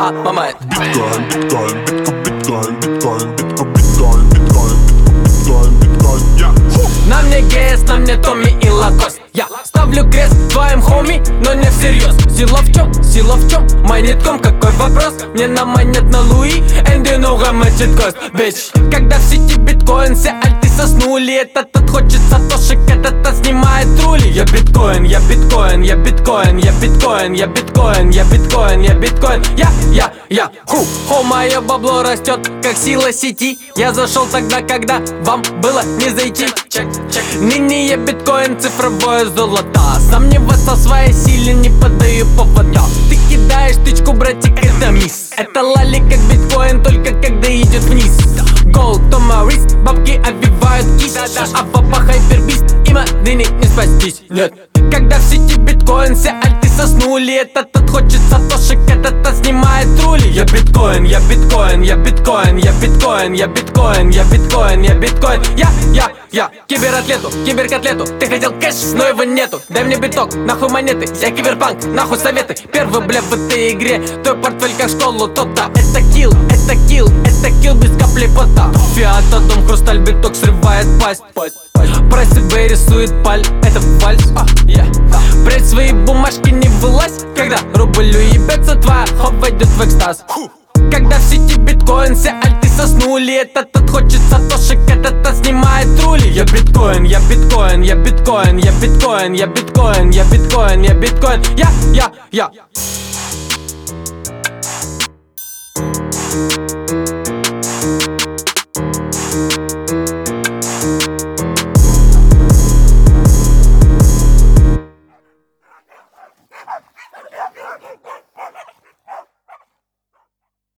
мамает. Биткоин, биткоин, биткоин, биткоин, биткоин, биткоин, биткоин, биткоин, биткоин, я. На мне ГС, на мне Томми и Лакост. Я ставлю крест твоим хоми, но не всерьез. Сила в чем? Сила в чем? Монетком какой вопрос? Мне на монет на Луи, Энди Нуга мочит кост, бич. Когда в сети биткоин, все альты соснули. Этот хочет сатошек, этот снимает рули. Я биткоин, я биткоин, я биткоин, я биткоин, я биткоин, я биткоин, я биткоин, я. Хо, мое бабло растет, как сила сети. Я зашел тогда, когда вам было не зайти. Ныне я биткоин, цифровое золото. Сомневаться в своей силе не поддаю повода. Ты кидаешь тычку, братик, это мисс. Это лали как биткоин, только когда идет вниз. Gold to my wrist, бабки обвивают кисть. А папа хайпербист, им денег не спастись. Нет. Когда в сети биткоин, все альты соснули. Этот хочет сатошек, этот снимает рули. Я биткоин, я биткоин, я биткоин, я биткоин, я биткоин, я биткоин, я биткоин, я. Кибератлету, киберкотлету. Ты хотел кэш, но его нету. Дай мне биток, нахуй монеты. Я киберпанк, нахуй советы. Первый блеф в этой игре. Твой портфель как школу, то-то. Это килл, это килл, это килл без капли пота. Фиата, дом, хрусталь, биток срывает пасть. Про себя рисует паль, это вальс. Прячь свои бумажки, не вылазь. Когда рубль уебется, твоя хоп войдет в экстаз. Когда в сети биткоин, все альты соснули. Этот хочет сатошек, этот снимает рули. Я биткоин, я биткоин, я биткоин, я биткоин, я биткоин, я биткоин, я биткоин, я.